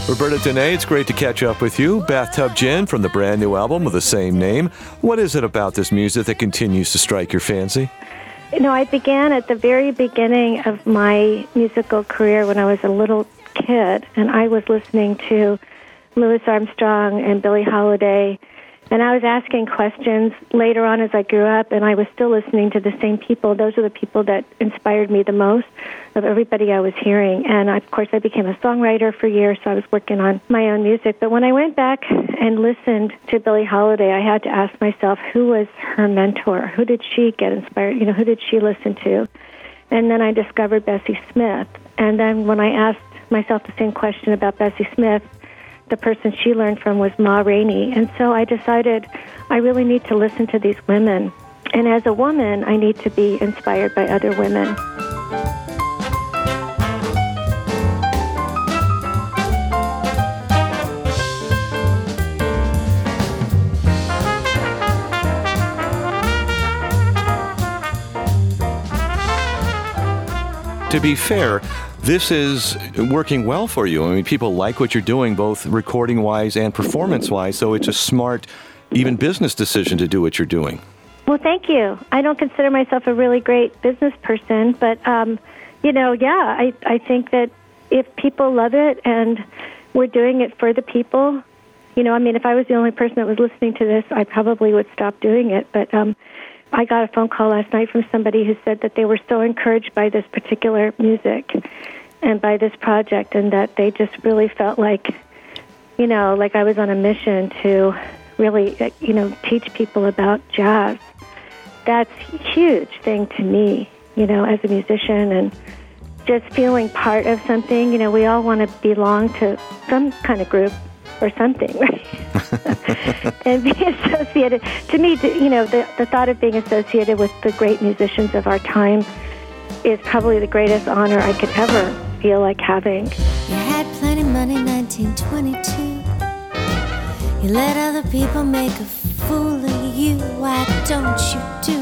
Roberta Dene, it's great to catch up with you. Bathtub Gin from the brand new album with the same name. What is it about this music that continues to strike your fancy? You know, I began at the very beginning of my musical career when I was a little kid, and I was listening to Louis Armstrong and Billie Holiday, and I was asking questions later on as I grew up, and I was still listening to the same people. Those are the people that inspired me the most of everybody I was hearing. And, of course, I became a songwriter for years, so I was working on my own music. But when I went back and listened to Billie Holiday, I had to ask myself, who was her mentor? Who did she get inspired? You know, who did she listen to? And then I discovered Bessie Smith. And then when I asked myself the same question about Bessie Smith, the person she learned from was Ma Rainey. And so I decided I really need to listen to these women. And as a woman, I need to be inspired by other women. To be fair, this is working well for you. I mean, people like what you're doing, both recording-wise and performance-wise, so it's a smart, even business decision to do what you're doing. Well, thank you. I don't consider myself a really great business person, but, I think that if people love it and we're doing it for the people, if I was the only person that was listening to this, I probably would stop doing it, but I got a phone call last night from somebody who said that they were so encouraged by this particular music and by this project, and that they just really felt like I was on a mission to really, teach people about jazz. That's a huge thing to me, as a musician, and just feeling part of something. We all want to belong to some kind of group or something, right? And be associated, to me, the thought of being associated with the great musicians of our time is probably the greatest honor I could ever feel like having. You had plenty of money, 1922. You let other people make a fool of you. Why don't you do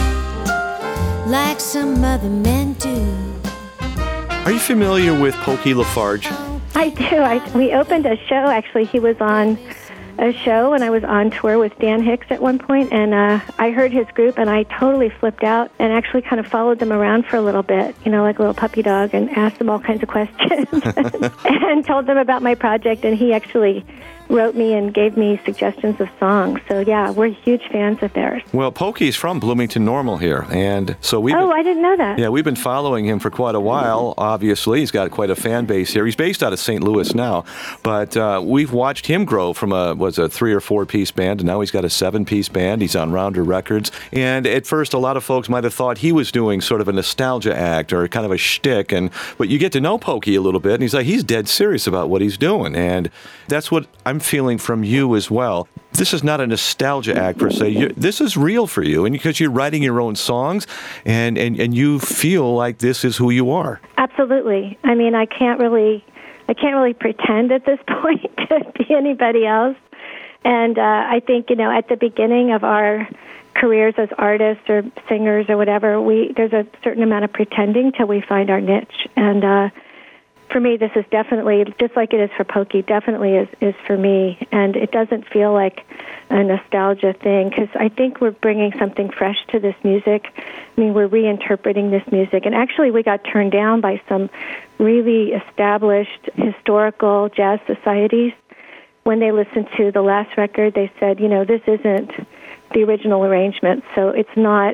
right like some other men do? Are you familiar with Pokey LaFarge? I do. We opened a show, actually. He was on a show, and I was on tour with Dan Hicks at one point, and I heard his group, and I totally flipped out and actually kind of followed them around for a little bit, like a little puppy dog, and asked them all kinds of questions and told them about my project, and he actually wrote me and gave me suggestions of songs. So, yeah, we're huge fans of theirs. Well, Pokey's from Bloomington Normal here, and so I didn't know that. Yeah, we've been following him for quite a while, obviously. He's got quite a fan base here. He's based out of St. Louis now, but we've watched him grow from a 3 or 4 piece band, and now he's got a 7-piece band. He's on Rounder Records, and at first a lot of folks might have thought he was doing sort of a nostalgia act or kind of a shtick, but you get to know Pokey a little bit, and he's dead serious about what he's doing, and that's what I'm feeling from you as well. This is not a nostalgia act per se. This is real for you, and because you're writing your own songs, and you feel like this is who you are. Absolutely. I mean, I can't really pretend at this point to be anybody else. And I think at the beginning of our careers as artists or singers or whatever, there's a certain amount of pretending till we find our niche. And for me, this is definitely, just like it is for Pokey, definitely is for me. And it doesn't feel like a nostalgia thing, because I think we're bringing something fresh to this music. I mean, we're reinterpreting this music. And actually, we got turned down by some really established historical jazz societies. When they listened to the last record, they said, this isn't the original arrangement, so it's not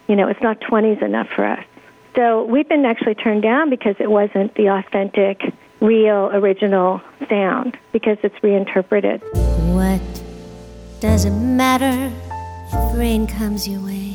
20s enough for us. So we've been actually turned down because it wasn't the authentic, real, original sound, because it's reinterpreted. What does it matter if rain comes your way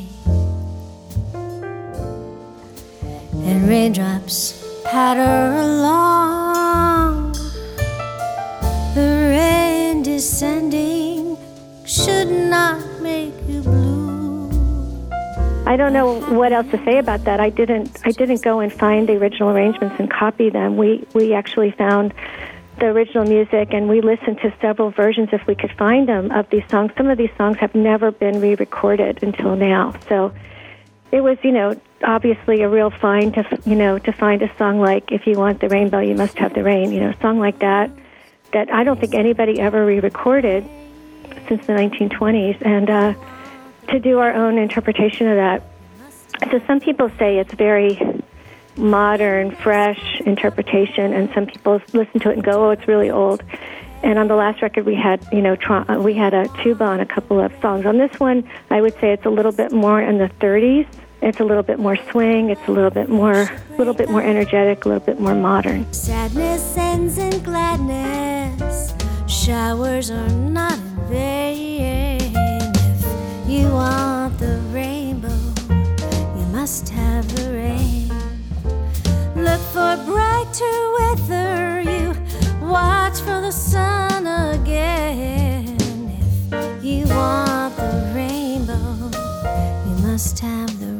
and raindrops patter along? The rain descending should not make you blue. I don't know what else to say about that. I didn't go and find the original arrangements and copy them. We actually found the original music, and we listened to several versions if we could find them of these songs. Some of these songs have never been re-recorded until now. So it was, obviously a real find to find a song like "If You Want the Rainbow, You Must Have the Rain." A song like that that I don't think anybody ever re-recorded since the 1920s, and to do our own interpretation of that. So some people say it's very modern, fresh interpretation, and some people listen to it and go, "Oh, it's really old." And on the last record, we had, we had a tuba on a couple of songs. On this one, I would say it's a little bit more in the 30s. It's a little bit more swing. It's a little bit more energetic, a little bit more modern. Sadness ends in gladness. Showers are not in vain. If you want the rainbow, you must have the rain. Look for brighter weather. You watch for the sun again. If you want the rainbow, you must have the rain.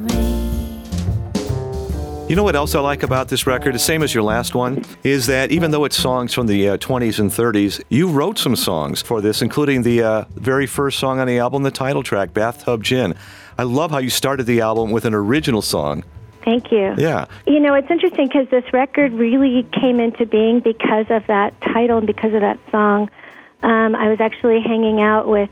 You know what else I like about this record, the same as your last one, is that even though it's songs from the 20s and 30s, you wrote some songs for this, including the very first song on the album, the title track, Bathtub Gin. I love how you started the album with an original song. Thank you. Yeah. You know, it's interesting because this record really came into being because of that title and because of that song. I was actually hanging out with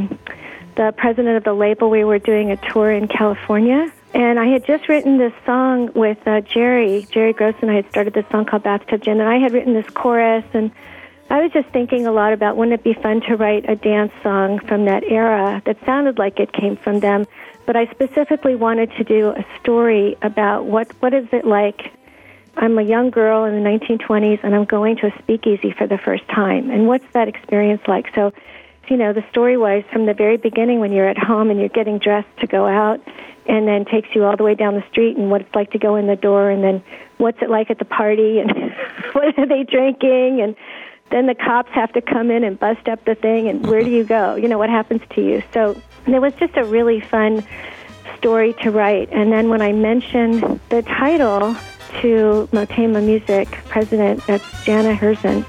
the president of the label. We were doing a tour in California, and I had just written this song with Jerry Gross, and I had started this song called Bathtub Gin, and I had written this chorus, and I was just thinking a lot about wouldn't it be fun to write a dance song from that era that sounded like it came from them, but I specifically wanted to do a story about what is it like. I'm a young girl in the 1920s, and I'm going to a speakeasy for the first time, and what's that experience like? So, you know, the story was from the very beginning when you're at home and you're getting dressed to go out, and then takes you all the way down the street and what it's like to go in the door, and then what's it like at the party, and what are they drinking, and then the cops have to come in and bust up the thing, and where do you go? You know, what happens to you? So it was just a really fun story to write. And then when I mentioned the title to Motema Music president, that's Jana Herzen,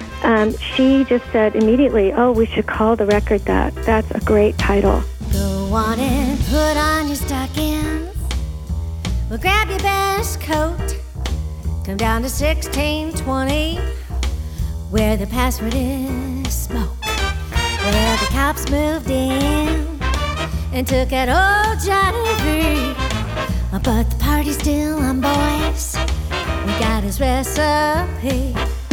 she just said immediately, "Oh, we should call the record that. That's a great title." Go on and put on your stockings. Well, grab your best coat. Come down to 1620, where the password is smoke. Where the cops moved in and took out old Johnny V. But the party's still on, boys. We got his recipe.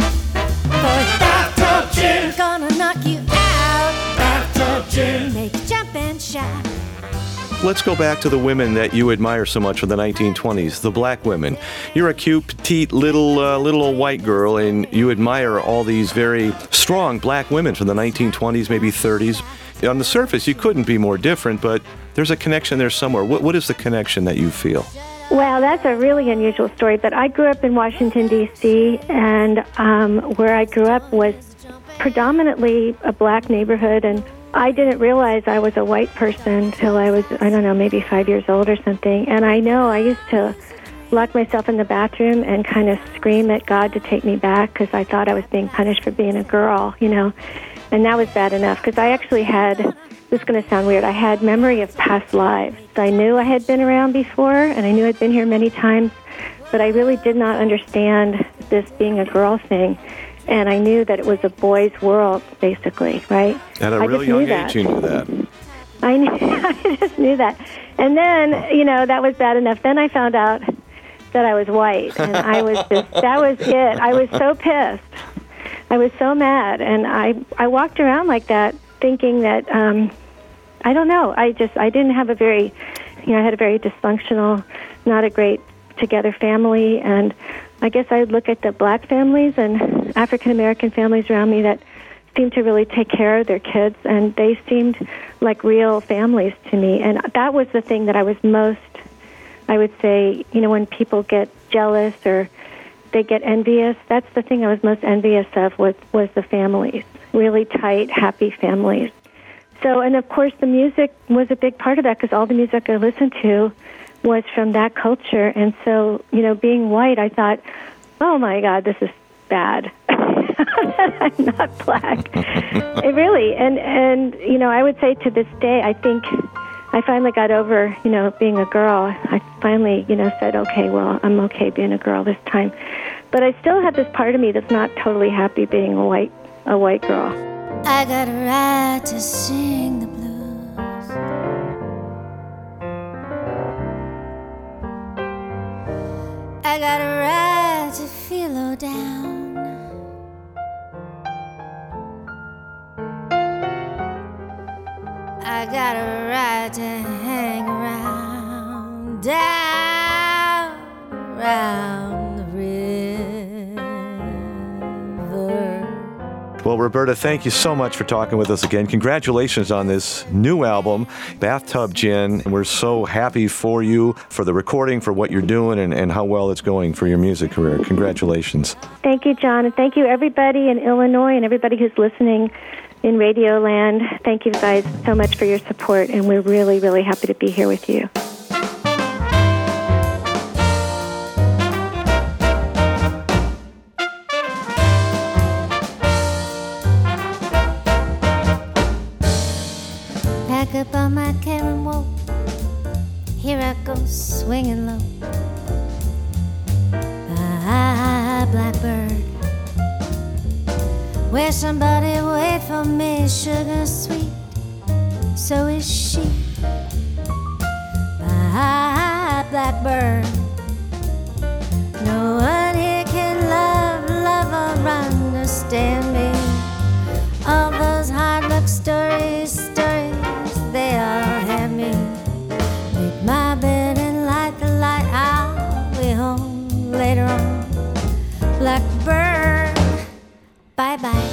For bathtub gin, gonna knock you out. Bathtub gin, make you jump and shout. Let's go back to the women that you admire so much from the 1920s, the black women. You're a cute, petite, little old white girl, and you admire all these very strong black women from the 1920s, maybe 30s. On the surface, you couldn't be more different, but there's a connection there somewhere. What is the connection that you feel? Well, that's a really unusual story, but I grew up in Washington, D.C., and where I grew up was predominantly a black neighborhood, and I didn't realize I was a white person till I was, I don't know, maybe 5 years old or something. And I know I used to lock myself in the bathroom and kind of scream at God to take me back because I thought I was being punished for being a girl, you know. And that was bad enough because I actually had, this is going to sound weird, I had memory of past lives. I knew I had been around before, and I knew I'd been here many times, but I really did not understand this being a girl thing. And I knew that it was a boy's world, basically, right? At a really young age, you knew that. I just knew that. And then, you know, that was bad enough. Then I found out that I was white, and I was just, that was it. I was so pissed. I was so mad, and I walked around like that thinking that, I don't know, I didn't have a very, you know, I had a very dysfunctional, not a great together family, and I guess I'd look at the black families and African-American families around me that seemed to really take care of their kids, and they seemed like real families to me. And that was the thing that I was most, I would say, you know, when people get jealous or they get envious, that's the thing I was most envious of was the families, really tight, happy families. So, and of course the music was a big part of that because all the music I listened to was from that culture. And so, you know, being white, I thought, oh my God, this is bad. I'm not black. It really, and you know, I would say to this day, I think I finally got over, you know, being a girl. I finally, you know, said, okay, well, I'm okay being a girl this time. But I still have this part of me that's not totally happy being a white a white girl. I got a right to sing the blues. I got a right to feel low down. I got a right to hang around, down around the river. Well, Roberta, thank you so much for talking with us again. Congratulations on this new album, Bathtub Gin. We're so happy for you, for the recording, for what you're doing, and how well it's going for your music career. Congratulations. Thank you, John, and thank you everybody in Illinois and everybody who's listening in Radio Land. Thank you guys so much for your support, and we're really, really happy to be here with you. Pack up on my Karen wool. Here I go swinging low. Ah, blackbird, where somebody wait for me, sugar sweet, so is she. Ah, blackbird, no one here can love or understand me. All those hard luck stories, they all have me. Make my bed and light the light, I'll be home later on. Blackbird, bye-bye.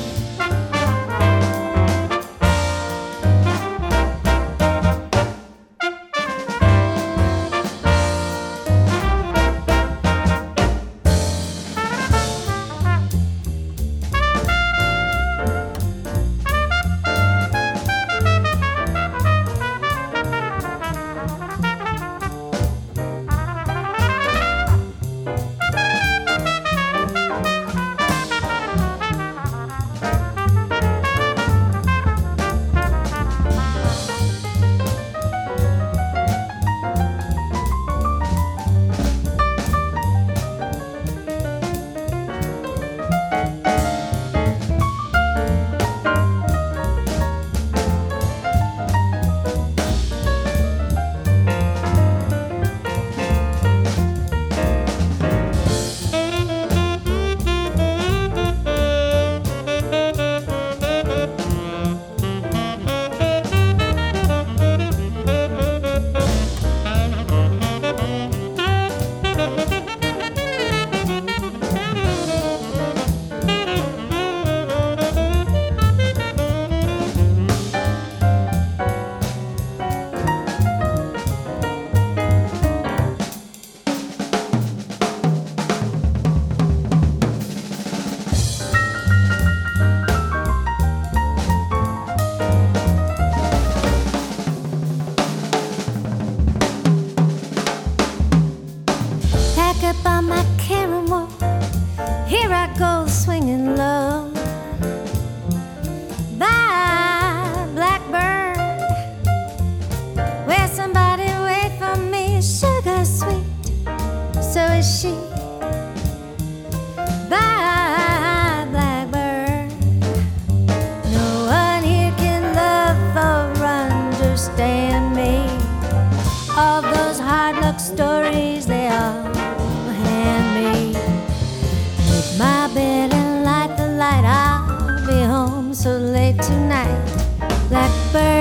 So late tonight, blackbird.